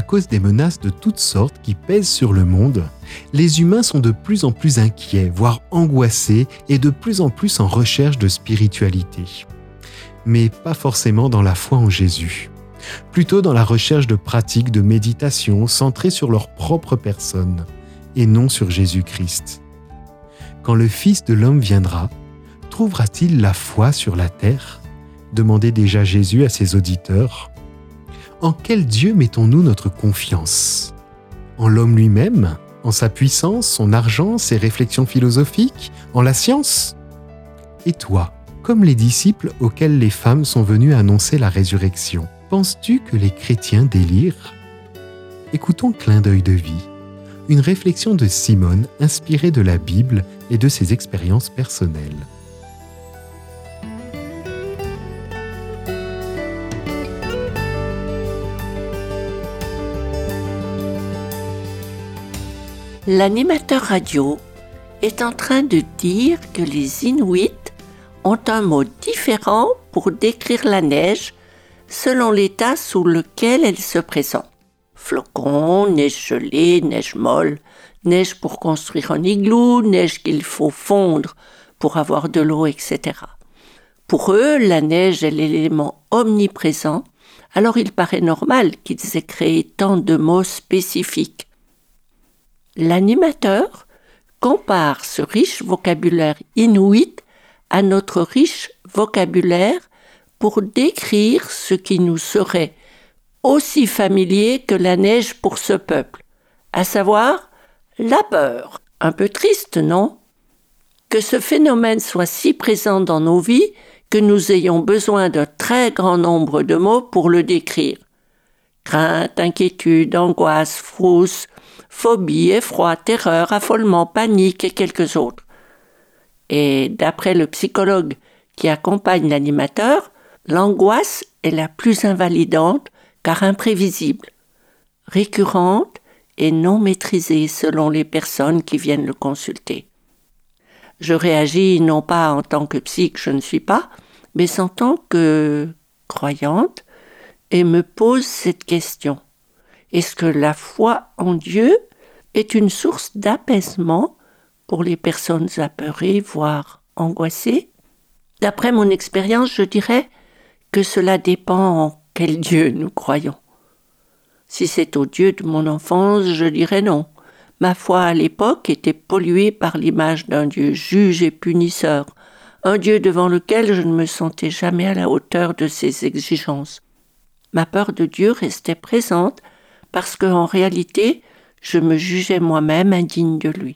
cause des menaces de toutes sortes qui pèsent sur le monde, les humains sont de plus en plus inquiets, voire angoissés et de plus en plus en recherche de spiritualité. Mais pas forcément dans la foi en Jésus. Plutôt dans la recherche de pratiques de méditation centrées sur leur propre personne et non sur Jésus-Christ. Quand le Fils de l'homme viendra, trouvera-t-il la foi sur la terre ? Demandait déjà Jésus à ses auditeurs. En quel Dieu mettons-nous notre confiance ? En l'homme lui-même ? En sa puissance, son argent, ses réflexions philosophiques ? En la science ? Et toi, comme les disciples auxquels les femmes sont venues annoncer la résurrection, penses-tu que les chrétiens délirent ? Écoutons Clin d'œil de vie, une réflexion de Simone inspirée de la Bible et de ses expériences personnelles. L'animateur radio est en train de dire que les Inuits ont un mot différent pour décrire la neige selon l'état sous lequel elle se présente. Flocons, neige gelée, neige molle, neige pour construire un igloo, neige qu'il faut fondre pour avoir de l'eau, etc. Pour eux, la neige est l'élément omniprésent, alors il paraît normal qu'ils aient créé tant de mots spécifiques. L'animateur compare ce riche vocabulaire inuit à notre riche vocabulaire pour décrire ce qui nous serait aussi familier que la neige pour ce peuple, à savoir la peur. Un peu triste, non ? Que ce phénomène soit si présent dans nos vies que nous ayons besoin d'un très grand nombre de mots pour le décrire. Crainte, inquiétude, angoisse, frousse, phobie, effroi, terreur, affolement, panique et quelques autres. Et d'après le psychologue qui accompagne l'animateur, l'angoisse est la plus invalidante car imprévisible, récurrente et non maîtrisée selon les personnes qui viennent le consulter. Je réagis non pas en tant que psy, que je ne suis pas, mais en tant que croyante et me pose cette question. Est-ce que la foi en Dieu est une source d'apaisement pour les personnes apeurées, voire angoissées ? D'après mon expérience, je dirais que cela dépend en quel Dieu nous croyons. Si c'est au Dieu de mon enfance, je dirais non. Ma foi à l'époque était polluée par l'image d'un Dieu juge et punisseur, un Dieu devant lequel je ne me sentais jamais à la hauteur de ses exigences. Ma peur de Dieu restait présente parce qu'en réalité, je me jugeais moi-même indigne de lui.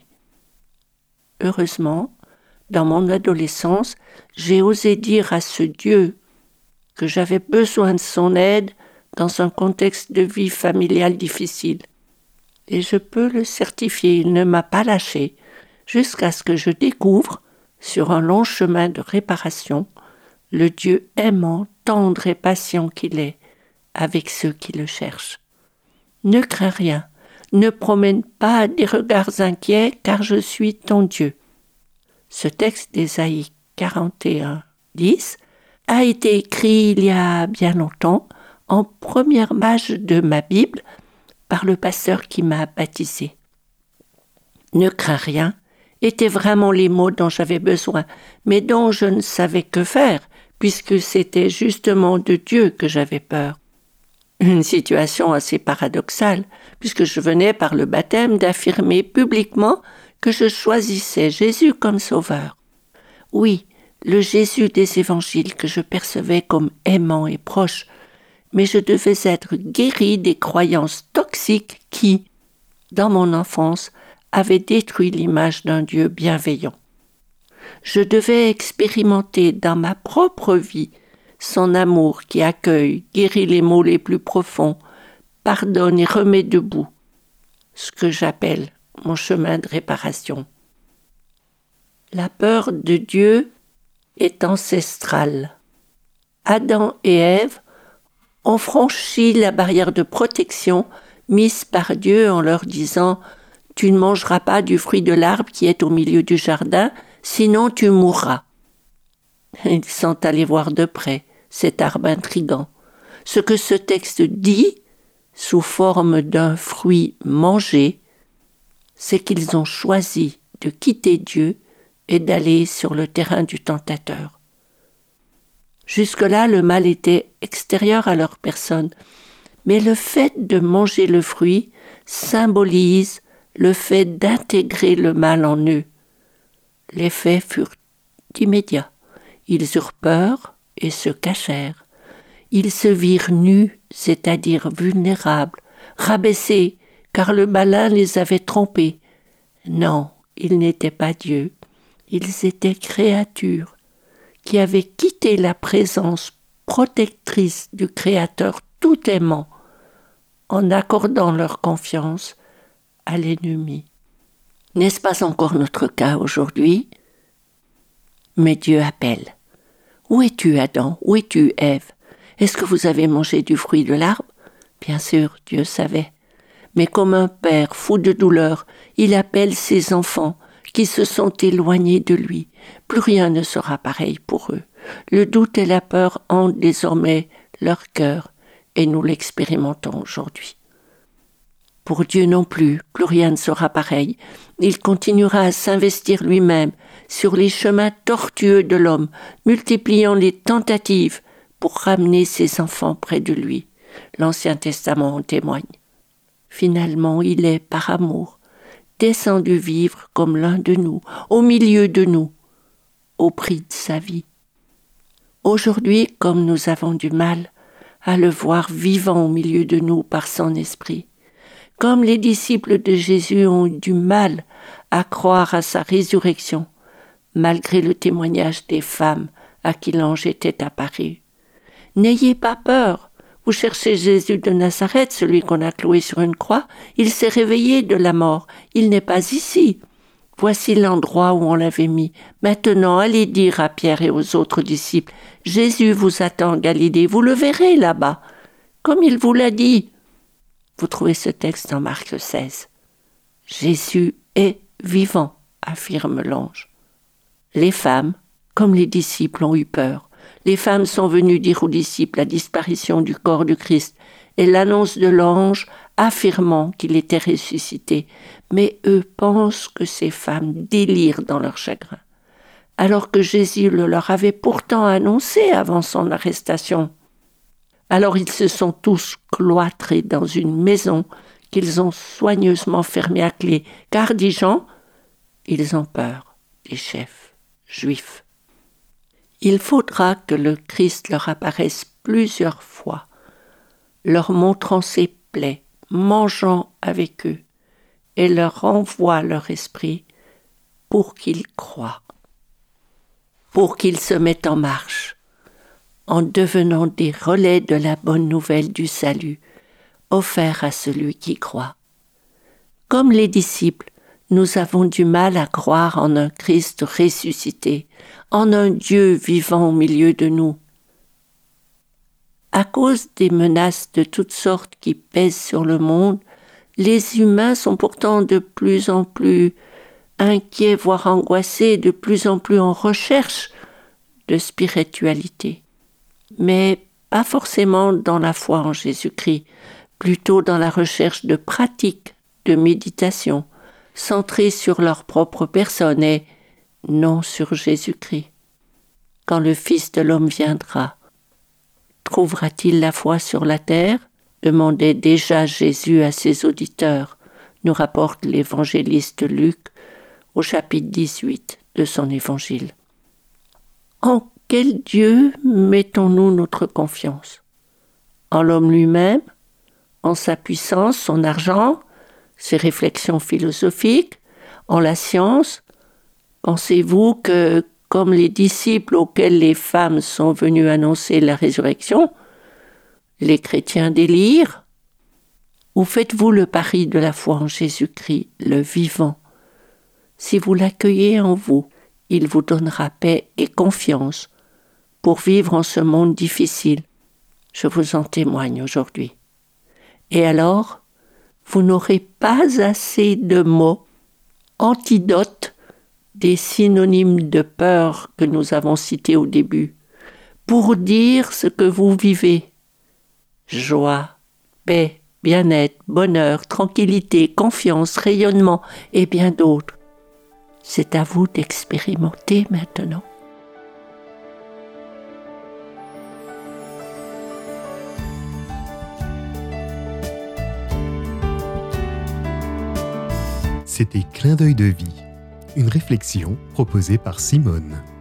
Heureusement, dans mon adolescence, j'ai osé dire à ce Dieu que j'avais besoin de son aide dans un contexte de vie familiale difficile. Et je peux le certifier, il ne m'a pas lâché, jusqu'à ce que je découvre, sur un long chemin de réparation, le Dieu aimant, tendre et patient qu'il est, avec ceux qui le cherchent. Ne crains rien, ne promène pas des regards inquiets, car je suis ton Dieu. Ce texte d'Ésaïe 41, 10 a été écrit il y a bien longtemps, en première page de ma Bible, par le pasteur qui m'a baptisé. Ne crains rien étaient vraiment les mots dont j'avais besoin, mais dont je ne savais que faire, puisque c'était justement de Dieu que j'avais peur. Une situation assez paradoxale, puisque je venais par le baptême d'affirmer publiquement que je choisissais Jésus comme sauveur. Oui, le Jésus des évangiles que je percevais comme aimant et proche, mais je devais être guéri des croyances toxiques qui, dans mon enfance, avaient détruit l'image d'un Dieu bienveillant. Je devais expérimenter dans ma propre vie son amour qui accueille, guérit les maux les plus profonds, pardonne et remet debout, ce que j'appelle mon chemin de réparation. La peur de Dieu est ancestrale. Adam et Ève ont franchi la barrière de protection mise par Dieu en leur disant « Tu ne mangeras pas du fruit de l'arbre qui est au milieu du jardin, sinon tu mourras. » Ils sont allés voir de près cet arbre intrigant. Ce que ce texte dit, sous forme d'un fruit mangé, c'est qu'ils ont choisi de quitter Dieu et d'aller sur le terrain du tentateur. Jusque-là, le mal était extérieur à leur personne, mais le fait de manger le fruit symbolise le fait d'intégrer le mal en eux. Les faits furent immédiats. Ils eurent peur et se cachèrent. Ils se virent nus, c'est-à-dire vulnérables, rabaissés, car le malin les avait trompés. Non, ils n'étaient pas Dieu. Ils étaient créatures qui avaient quitté la présence protectrice du Créateur tout aimant en accordant leur confiance à l'ennemi. N'est-ce pas encore notre cas aujourd'hui? Mais Dieu appelle. Où es-tu, Adam? Où es-tu, Ève? Est-ce que vous avez mangé du fruit de l'arbre? Bien sûr, Dieu savait. Mais comme un père fou de douleur, il appelle ses enfants qui se sont éloignés de lui. Plus rien ne sera pareil pour eux. Le doute et la peur hantent désormais leur cœur et nous l'expérimentons aujourd'hui. Pour Dieu non plus, plus rien ne sera pareil. Il continuera à s'investir lui-même sur les chemins tortueux de l'homme, multipliant les tentatives pour ramener ses enfants près de lui. L'Ancien Testament en témoigne. Finalement, il est, par amour, descendu vivre comme l'un de nous, au milieu de nous, au prix de sa vie. Aujourd'hui, comme nous avons du mal à le voir vivant au milieu de nous par son esprit, comme les disciples de Jésus ont eu du mal à croire à sa résurrection, malgré le témoignage des femmes à qui l'ange était apparu. N'ayez pas peur, vous cherchez Jésus de Nazareth, celui qu'on a cloué sur une croix, il s'est réveillé de la mort, il n'est pas ici. Voici l'endroit où on l'avait mis. Maintenant, allez dire à Pierre et aux autres disciples, Jésus vous attend en Galilée, vous le verrez là-bas, comme il vous l'a dit. Vous trouvez ce texte dans Marc 16. Jésus est vivant, affirme l'ange. Les femmes, comme les disciples, ont eu peur. Les femmes sont venues dire aux disciples la disparition du corps du Christ et l'annonce de l'ange affirmant qu'il était ressuscité. Mais eux pensent que ces femmes délirent dans leur chagrin, alors que Jésus le leur avait pourtant annoncé avant son arrestation. Alors ils se sont tous cloîtrés dans une maison qu'ils ont soigneusement fermée à clé, car, dit Jean, ils ont peur des chefs juifs. Il faudra que le Christ leur apparaisse plusieurs fois, leur montrant ses plaies, mangeant avec eux, et leur renvoie leur esprit pour qu'ils croient, pour qu'ils se mettent en marche, en devenant des relais de la bonne nouvelle du salut, offert à celui qui croit. Comme les disciples, nous avons du mal à croire en un Christ ressuscité, en un Dieu vivant au milieu de nous. À cause des menaces de toutes sortes qui pèsent sur le monde, les humains sont pourtant de plus en plus inquiets, voire angoissés, de plus en plus en recherche de spiritualité. Mais pas forcément dans la foi en Jésus-Christ, plutôt dans la recherche de pratiques de méditation, centrées sur leur propre personne et non sur Jésus-Christ. Quand le Fils de l'homme viendra, trouvera-t-il la foi sur la terre? Demandait déjà Jésus à ses auditeurs, nous rapporte l'évangéliste Luc au chapitre 18 de son évangile. En quel Dieu mettons-nous notre confiance? En l'homme lui-même? En sa puissance, son argent, ses réflexions philosophiques? En la science? Pensez-vous que, comme les disciples auxquels les femmes sont venues annoncer la résurrection, les chrétiens délirent? Ou faites-vous le pari de la foi en Jésus-Christ, le vivant? Si vous l'accueillez en vous, il vous donnera paix et confiance pour vivre en ce monde difficile. Je vous en témoigne aujourd'hui. Et alors, vous n'aurez pas assez de mots, antidotes des synonymes de peur que nous avons cités au début, pour dire ce que vous vivez. Joie, paix, bien-être, bonheur, tranquillité, confiance, rayonnement et bien d'autres. C'est à vous d'expérimenter maintenant. C'était Clin d'œil de vie, une réflexion proposée par Simone.